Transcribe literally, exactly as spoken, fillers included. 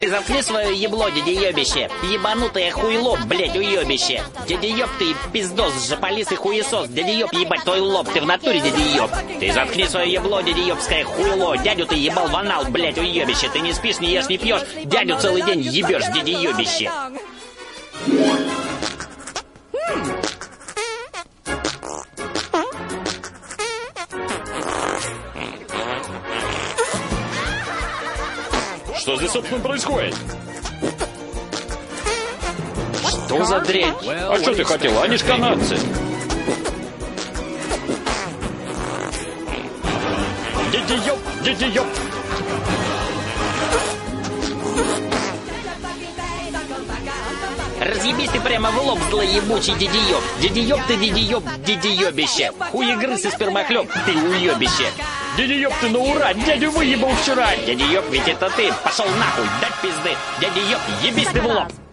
Ты заткни свое ебло, дядя ёбище. Ебанутое хуйло, блять, уёбище. Дядя ёб ты пиздос, жополис и хуесос. Дядя ёб ебать твой лоб, ты в натуре, дядя ёб. Ты заткни свое ебло, дядя ёбское хуйло. Дядю ты ебал в анал, блять, уёбище. Ты не спишь, не ешь, не пьешь. Дядю целый день ебешь, дядя ёбище. Что здесь, собственно, происходит? Что за дрянь? А что ты хотела? Они ж канадцы. Дядя ёб, дядя ёб. Разъебись ты прямо в лоб, злоебучий дядя ёб. Дядя ёб ты, дядя ёб, дядя ёбище. Хуегрыз и спермоклёб, ты уёбище. Дядя ёб ты на ура, дядю выебал вчера. Дядя ёб, ведь это ты. Пошел нахуй, дать пизды. Дядя ёб, ебись ты в лоб.